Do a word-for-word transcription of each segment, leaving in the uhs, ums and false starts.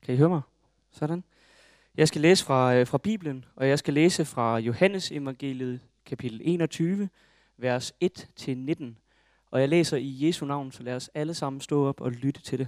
Kan I høre mig? Sådan. Jeg skal læse fra, øh, fra Bibelen, og jeg skal læse fra Johannes evangeliet, kapitel enogtyve, vers et til nitten. Og jeg læser i Jesu navn, så lad os alle sammen stå op og lytte til det.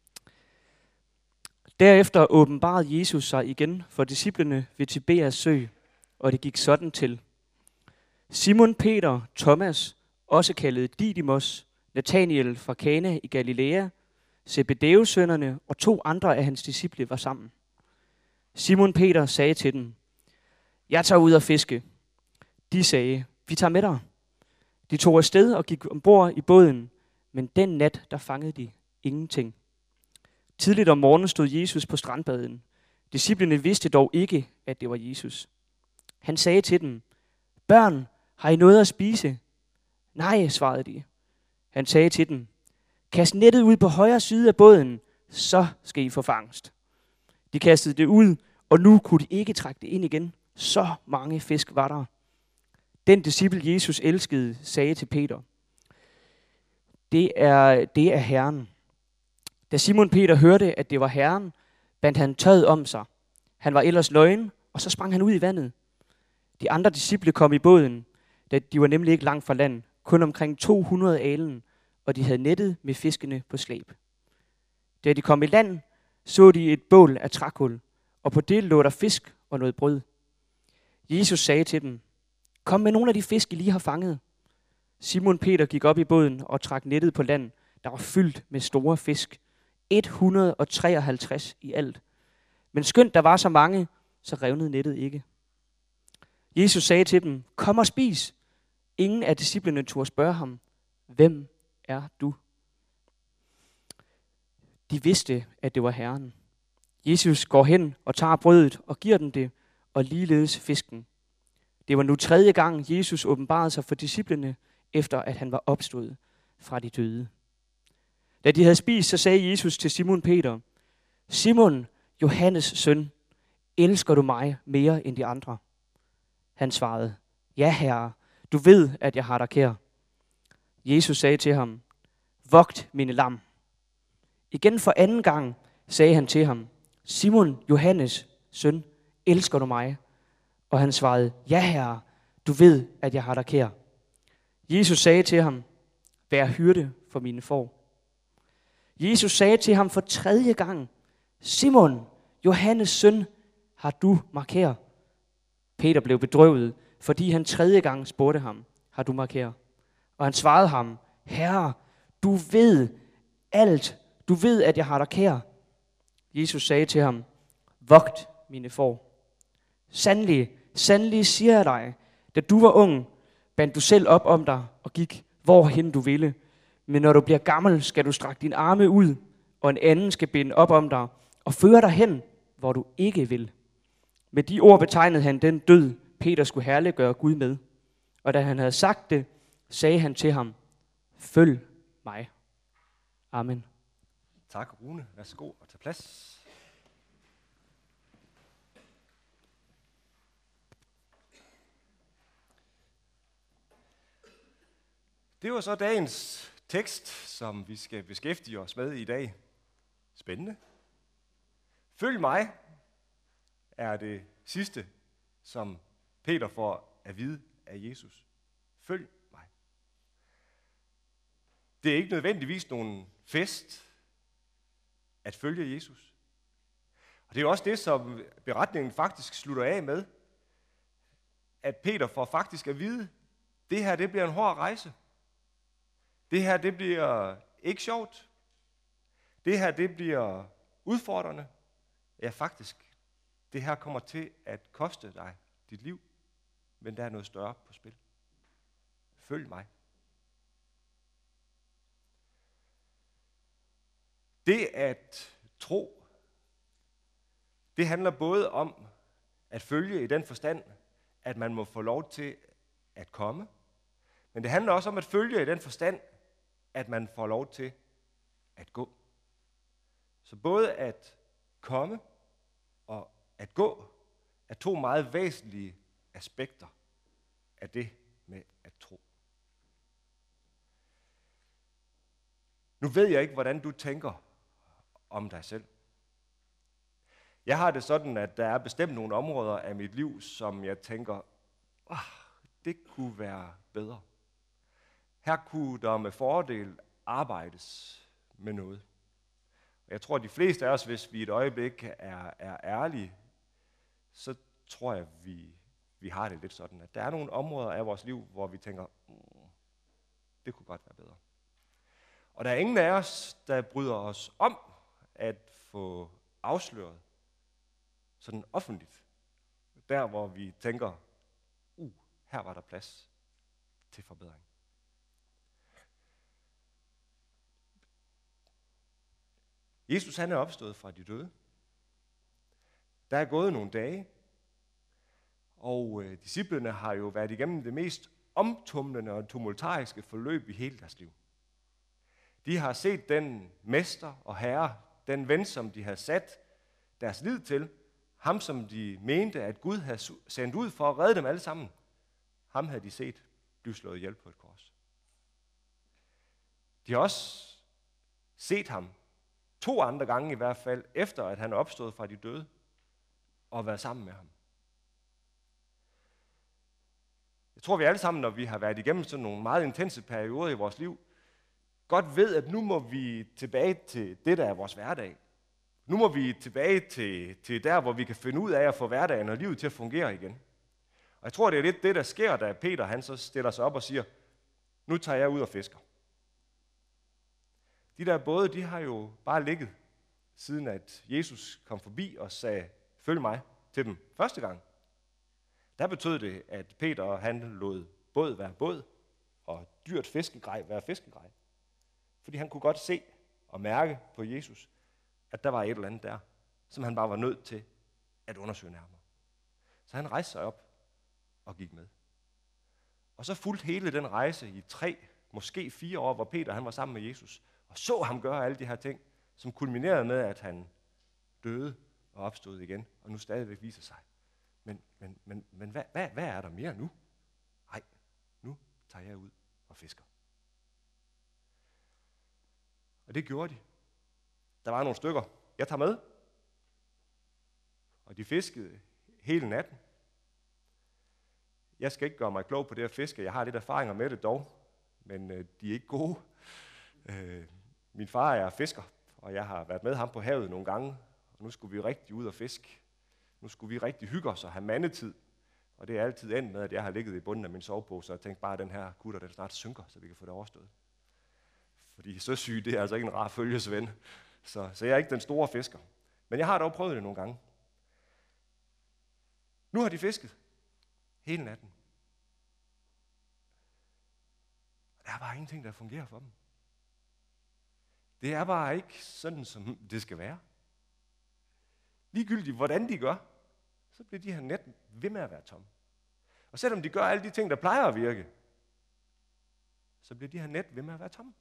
Derefter åbenbarede Jesus sig igen for disciplene ved Tiberias sø, og det gik sådan til. Simon Peter, Thomas, også kaldet Didymos, Nathanael fra Kana i Galilea, Zebedeus sønnerne og to andre af hans disciple var sammen. Simon Peter sagde til dem, jeg tager ud og fiske. De sagde, vi tager med dig. De tog afsted og gik ombord i båden, men den nat, der fangede de ingenting. Tidligt om morgenen stod Jesus på strandbaden. Disciplene vidste dog ikke, at det var Jesus. Han sagde til dem, børn, har I noget at spise? Nej, svarede de. Han sagde til dem, kast nettet ud på højre side af båden, så skal I få fangst. De kastede det ud, og nu kunne de ikke trække det ind igen. Så mange fisk var der. Den disciple Jesus elskede sagde til Peter, det er, det er Herren. Da Simon Peter hørte, at det var Herren, bandt han tøjet om sig. Han var ellers løgn, og så sprang han ud i vandet. De andre disciple kom i båden, da de var nemlig ikke langt fra land, kun omkring to hundrede alen, og de havde nettet med fiskene på slæb. Da de kom i land, så de et bål af trækul, og på det lå der fisk og noget brød. Jesus sagde til dem, kom med nogle af de fisk, I lige har fanget. Simon Peter gik op i båden og trak nettet på land, der var fyldt med store fisk. et hundrede og treoghalvtreds i alt. Men skønt der var så mange, så revnede nettet ikke. Jesus sagde til dem, kom og spis. Ingen af disciplene turde spørge ham, hvem er du? De vidste, at det var Herren. Jesus går hen og tager brødet og giver dem det, og ligeledes fisken. Det var nu tredje gang, Jesus åbenbarede sig for disciplene, efter at han var opstået fra de døde. Da de havde spist, så sagde Jesus til Simon Peter, Simon, Johannes søn, elsker du mig mere end de andre? Han svarede, ja herre, du ved, at jeg har dig kær. Jesus sagde til ham, vogt mine lam. Igen for anden gang sagde han til ham, Simon, Johannes søn, elsker du mig? Og han svarede, ja herre, du ved, at jeg har dig kær. Jesus sagde til ham, vær hyrde for mine får. Jesus sagde til ham for tredje gang, Simon, Johannes søn, har du mig kær? Peter blev bedrøvet, fordi han tredje gang spurgte ham, har du mig kær? Og han svarede ham, herre, du ved alt, du ved, at jeg har dig kær. Jesus sagde til ham, vogt mine får. Sandelig, sandelig siger jeg dig, da du var ung, bandt du selv op om dig og gik, hvorhen du ville. Men når du bliver gammel, skal du strække din arme ud, og en anden skal binde op om dig og føre dig hen, hvor du ikke vil. Med de ord betegnede han den død, Peter skulle herliggøre Gud med. Og da han havde sagt det, sagde han til ham, følg mig. Amen. Tak, Rune. Værsgo og tag plads. Det var så dagens tekst, som vi skal beskæftige os med i dag. Spændende. Følg mig er det sidste, som Peter får at vide af Jesus. Følg mig. Det er ikke nødvendigvis nogen fest at følge Jesus. Og det er også det, som beretningen faktisk slutter af med, at Peter får faktisk at vide, det her det bliver en hård rejse. Det her det bliver ikke sjovt. Det her det bliver udfordrende. Ja, faktisk. Det her kommer til at koste dig dit liv, men der er noget større på spil. Følg mig. Det at tro, det handler både om at følge i den forstand, at man må få lov til at komme, men det handler også om at følge i den forstand, at man får lov til at gå. Så både at komme og at gå er to meget væsentlige aspekter af det med at tro. Nu ved jeg ikke, hvordan du tænker om dig selv. Jeg har det sådan, at der er bestemt nogle områder af mit liv, som jeg tænker, oh, det kunne være bedre. Her kunne der med fordel arbejdes med noget. Jeg tror, at de fleste af os, hvis vi et øjeblik er, er ærlige, så tror jeg, at vi, vi har det lidt sådan, at der er nogle områder af vores liv, hvor vi tænker, mm, det kunne godt være bedre. Og der er ingen af os, der bryder os om at få afsløret sådan offentligt, der hvor vi tænker, uh, her var der plads til forbedring. Jesus han er opstået fra de døde. Der er gået nogle dage, og øh, disciplene har jo været igennem det mest omtumlende og tumultariske forløb i hele deres liv. De har set den mester og herre, den ven, som de havde sat deres lid til, ham, som de mente, at Gud havde sendt ud for at redde dem alle sammen. Ham havde de set blive slået ihjel på et kors. De har også set ham to andre gange i hvert fald, efter at han er opstået fra de døde, og været sammen med ham. Jeg tror, vi alle sammen, når vi har været igennem sådan nogle meget intense perioder i vores liv, godt ved, at nu må vi tilbage til det, der er vores hverdag. Nu må vi tilbage til, til der, hvor vi kan finde ud af at få hverdagen og livet til at fungere igen. Og jeg tror, det er lidt det, der sker, da Peter han så stiller sig op og siger, nu tager jeg ud og fisker. De der både, de har jo bare ligget, siden at Jesus kom forbi og sagde, følg mig til dem første gang. Der betød det, at Peter han lod båd være båd, og dyrt fiskegrej være fiskegrej. Fordi han kunne godt se og mærke på Jesus, at der var et eller andet der, som han bare var nødt til at undersøge nærmere. Så han rejste sig op og gik med. Og så fulgte hele den rejse i tre, måske fire år, hvor Peter han var sammen med Jesus, og så ham gøre alle de her ting, som kulminerede med, at han døde og opstod igen, og nu stadigvæk viser sig. Men, men, men, men hvad, hvad, hvad er der mere nu? Nej, nu tager jeg ud og fisker. Og det gjorde de. Der var nogle stykker. Jeg tager med. Og de fiskede hele natten. Jeg skal ikke gøre mig klog på det at fiske. Jeg har lidt erfaringer med det dog, men øh, de er ikke gode. Øh, min far er fisker, og jeg har været med ham på havet nogle gange. Og nu skulle vi rigtig ud og fiske. Nu skulle vi rigtig hygge os og have mandetid. Og det er altid endt med, at jeg har ligget i bunden af min sovepose, og tænkt bare, at den her kutter, den snart synker, så vi kan få det overstået. Fordi søsyge, det er altså ikke en rar følgesven. Så, så jeg er ikke den store fisker. Men jeg har dog prøvet det nogle gange. Nu har de fisket hele natten. Der er bare ingenting, der fungerer for dem. Det er bare ikke sådan, som det skal være. Ligegyldigt, hvordan de gør, så bliver de her net ved med at være tomme. Og selvom de gør alle de ting, der plejer at virke, så bliver de her net ved med at være tomme.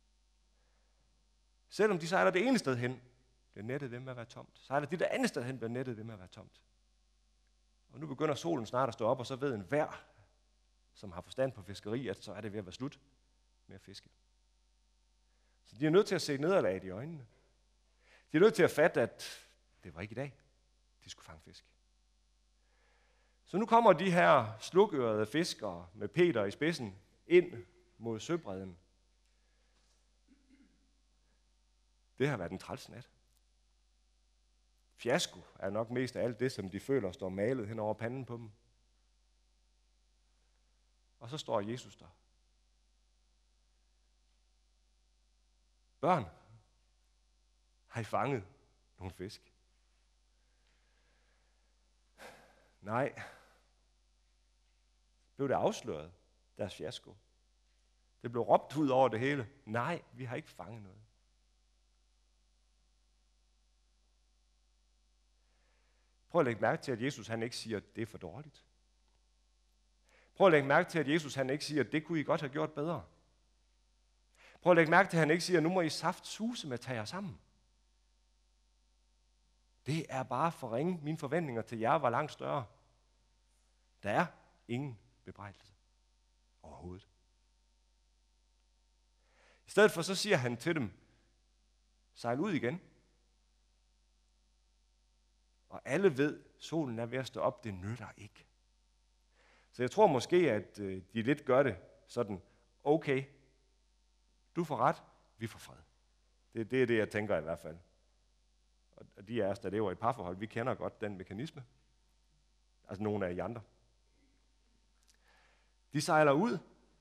Selvom de sejler det ene sted hen, bliver nettet ved med at være tomt. Sejler de det andet sted hen, bliver nettet ved med at være tomt. Og nu begynder solen snart at stå op, og så ved en hver, som har forstand på fiskeri, at så er det ved at være slut med at fiske. Så de er nødt til at se nederlaget i øjnene. De er nødt til at fatte, at det var ikke i dag, de skulle fange fisk. Så nu kommer de her slukørede fiskere med Peter i spidsen ind mod søbredden. Det har været en træls nat. Fiasko er nok mest af alt det, som de føler står malet hen over panden på dem. Og så står Jesus der. Børn, har I fanget nogle fisk? Nej. Blev det afsløret, deres fiasko? Det blev råbt ud over det hele. Nej, vi har ikke fanget noget. Prøv at lægge mærke til, at Jesus han ikke siger, at det er for dårligt. Prøv at lægge mærke til, at Jesus han ikke siger, at det kunne I godt have gjort bedre. Prøv at lægge mærke til, at han ikke siger, at nu må I saft suse med at tage jer sammen. Det er bare for ringe. Mine forventninger til jer var langt større. Der er ingen bebrejdelse overhovedet. I stedet for så siger han til dem, sejl ud igen. og alle ved, at solen er ved at stå op, det nytter ikke. Så jeg tror måske, at de lidt gør det sådan, okay, du får ret, vi får fred. Det, det er det, jeg tænker i hvert fald. Og de af os, der lever i parforhold, vi kender godt den mekanisme. Altså nogle af de andre. De sejler ud,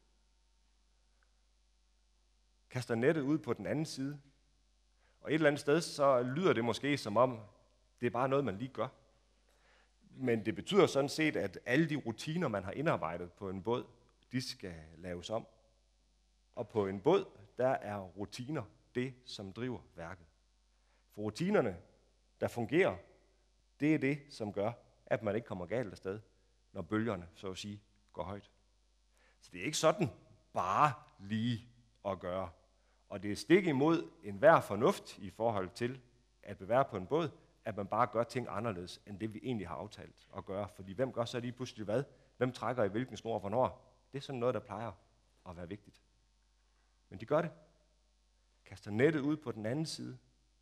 kaster nettet ud på den anden side, og et eller andet sted, så lyder det måske som om, det er bare noget, man lige gør. Men det betyder sådan set, at alle de rutiner, man har indarbejdet på en båd, de skal laves om. Og på en båd, der er rutiner det, som driver værket. For rutinerne, der fungerer, det er det, som gør, at man ikke kommer galt afsted, når bølgerne, så at sige, går højt. Så det er ikke sådan bare lige at gøre. Og det er stik imod enhver fornuft i forhold til at være på en båd, at man bare gør ting anderledes, end det vi egentlig har aftalt at gøre. Fordi hvem gør så lige pludselig hvad? Hvem trækker i hvilken snor og hvornår? Det er sådan noget, der plejer at være vigtigt. Men de gør det. Kaster nettet ud på den anden side.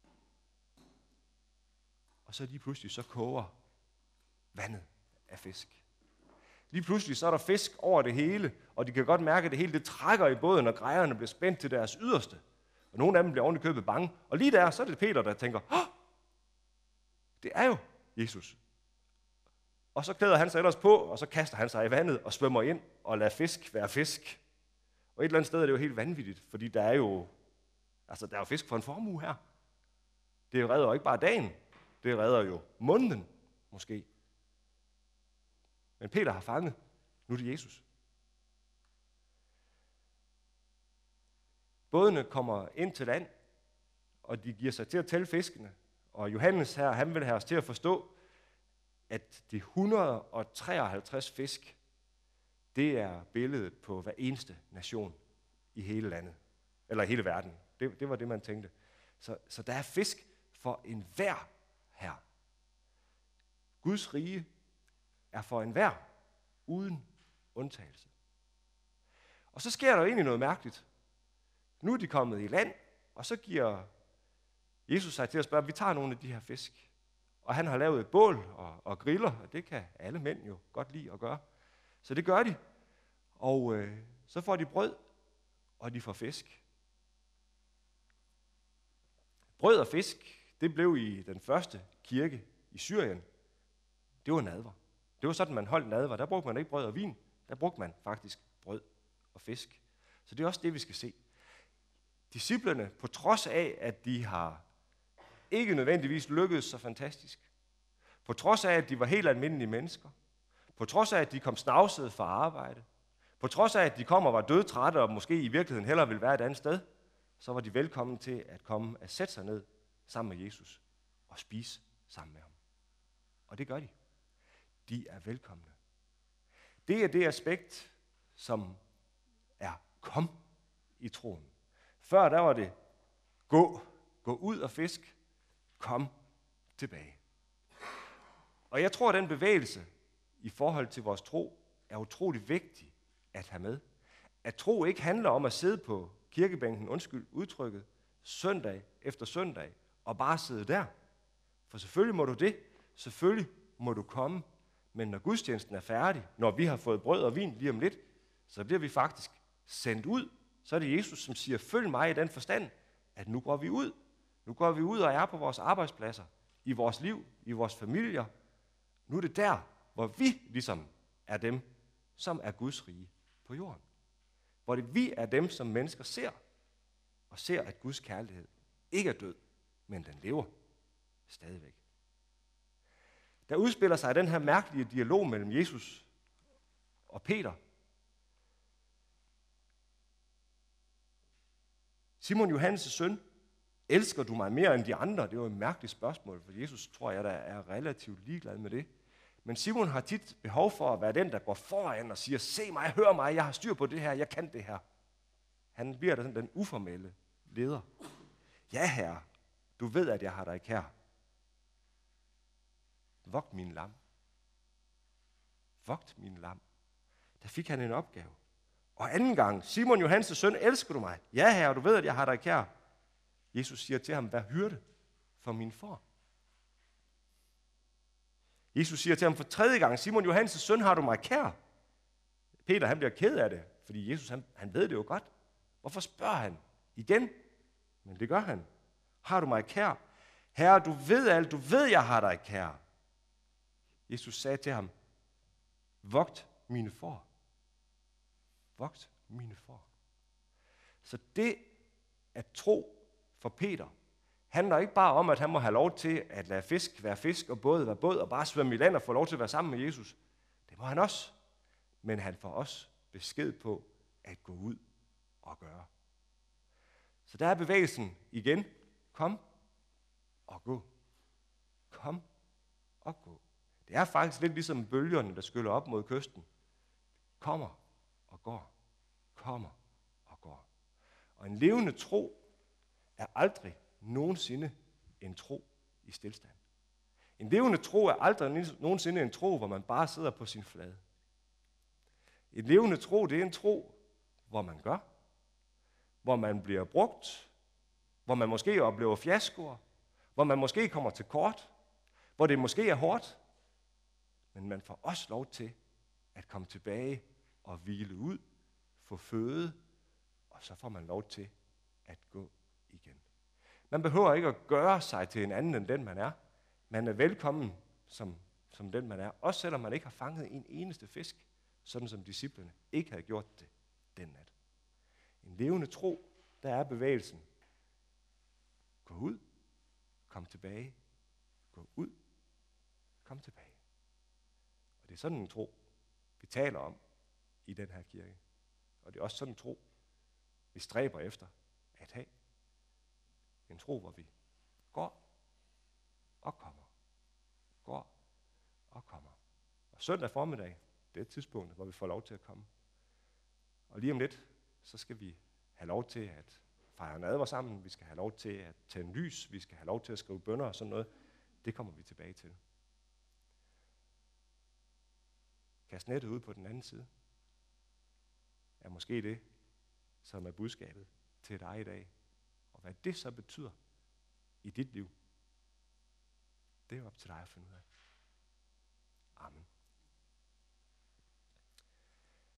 Og så lige pludselig så koger vandet af fisk. Lige pludselig så er der fisk over det hele, og de kan godt mærke, at det hele det trækker i båden, og grejerne bliver spændt til deres yderste. Og nogle af dem bliver oven i købet bange. Og lige der, så er det Peter, der tænker, Hå! Det er jo Jesus. Og så klæder han sig ellers på, og så kaster han sig i vandet og svømmer ind og lader fisk være fisk. Og et eller andet sted er det jo helt vanvittigt, fordi der er jo, altså der er jo fisk for en formue her. Det redder jo ikke bare dagen, det redder jo måneden måske. Men Peter har fanget, nu er det Jesus. Bådene kommer ind til land, og de giver sig til at tælle fiskene. Og Johannes her, han vil have os til at forstå, at de et hundrede og treoghalvtreds fisk, det er billedet på hver eneste nation i hele landet, eller hele verden. Det, det var det, man tænkte. Så, så der er fisk for enhver her. Guds rige er for enhver, uden undtagelse. Og så sker der jo egentlig noget mærkeligt. Nu er de kommet i land, og så giver Jesus sig til at spørge, vi tager nogle af de her fisk. Og han har lavet et bål og, og griller, og det kan alle mænd jo godt lide at gøre. Så det gør de. Og øh, så får de brød, og de får fisk. Brød og fisk, det blev i den første kirke i Syrien. Det var nadver. Det var sådan, man holdt nadver. Der brugte man ikke brød og vin. Der brugte man faktisk brød og fisk. Så det er også det, vi skal se. Disciplerne, på trods af, at de har ikke nødvendigvis lykkedes så fantastisk, på trods af, at de var helt almindelige mennesker, på trods af, at de kom snavsede fra arbejde, på trods af, at de kom og var dødtrætte og måske i virkeligheden hellere ville være et andet sted, så var de velkommen til at komme og sætte sig ned sammen med Jesus og spise sammen med ham. Og det gør de. De er velkomne. Det er det aspekt, som er kom i troen. Før der var det gå, gå ud og fisk, kom tilbage. Og jeg tror, at den bevægelse i forhold til vores tro er utrolig vigtig at have med. At tro ikke handler om at sidde på kirkebænken, undskyld udtrykket, søndag efter søndag, og bare sidde der. For selvfølgelig må du det, selvfølgelig må du komme, men når gudstjenesten er færdig, når vi har fået brød og vin lige om lidt, så bliver vi faktisk sendt ud. Så er det Jesus, som siger, følg mig i den forstand, at nu går vi ud. Nu går vi ud og er på vores arbejdspladser, i vores liv, i vores familier. Nu er det der, hvor vi ligesom er dem, som er Guds rige på jorden. Hvor det vi er dem, som mennesker ser, og ser, at Guds kærlighed ikke er død, men den lever stadigvæk. Der udspiller sig den her mærkelige dialog mellem Jesus og Peter. Simon Johannes' søn, elsker du mig mere end de andre? Det var et mærkeligt spørgsmål, for Jesus tror jeg, der er relativt ligeglad med det. Men Simon har tit behov for at være den, der går foran og siger, se mig, hør mig, jeg har styr på det her, jeg kan det her. Han bliver den, den uformelle leder. Ja, herre, du ved, at jeg har dig kær. Vogt min lam. Vogt min lam. Der fik han en opgave. Og anden gang, Simon Johannes' søn, elsker du mig? Ja, herre, du ved, at jeg har dig kær. Jesus siger til ham, vær hyrde for min får. Jesus siger til ham for tredje gang, Simon Johannes' søn, har du mig kær? Peter, han bliver ked af det, fordi Jesus, han, han ved det jo godt. Hvorfor spørger han igen? Men det gør han. Har du mig kær? Herre, du ved alt, du ved, jeg har dig kær. Jesus sagde til ham, vogt mine får. Vogt mine får. Så det at tro for Peter handler ikke bare om, at han må have lov til at lade fisk være fisk og båd være båd og bare svømme i land og få lov til at være sammen med Jesus. Det må han også. Men han får også besked på at gå ud og gøre. Så der er bevægelsen igen. Kom og gå. Kom og gå. Det er faktisk lidt ligesom bølgerne, der skyller op mod kysten. Kommer og går. Kommer og går. Og en levende tro er aldrig nogensinde en tro i stilstand. En levende tro er aldrig nogensinde en tro, hvor man bare sidder på sin flade. En levende tro, det er en tro, hvor man gør, hvor man bliver brugt, hvor man måske oplever fiaskoer, hvor man måske kommer til kort, hvor det måske er hårdt, men man får også lov til at komme tilbage og hvile ud, få føde, og så får man lov til at gå igen. Man behøver ikke at gøre sig til en anden end den, man er. Man er velkommen som, som den, man er, også selvom man ikke har fanget en eneste fisk, sådan som disciplene ikke havde gjort det den nat. En levende tro, der er bevægelsen. Gå ud, kom tilbage, gå ud, kom tilbage. Og det er sådan en tro, vi taler om i den her kirke. Og det er også sådan en tro, vi stræber efter at have. En tro, hvor vi går og kommer. Går og kommer. Og søndag formiddag, det er et tidspunkt, hvor vi får lov til at komme. Og lige om lidt, så skal vi have lov til at fejre nadver sammen. Vi skal have lov til at tænde lys. Vi skal have lov til at skrive bønner og sådan noget. Det kommer vi tilbage til. Kast nettet ud på den anden side. Er måske det, som er budskabet til dig i dag. Og hvad det så betyder i dit liv, det er op til dig at finde ud af. Amen.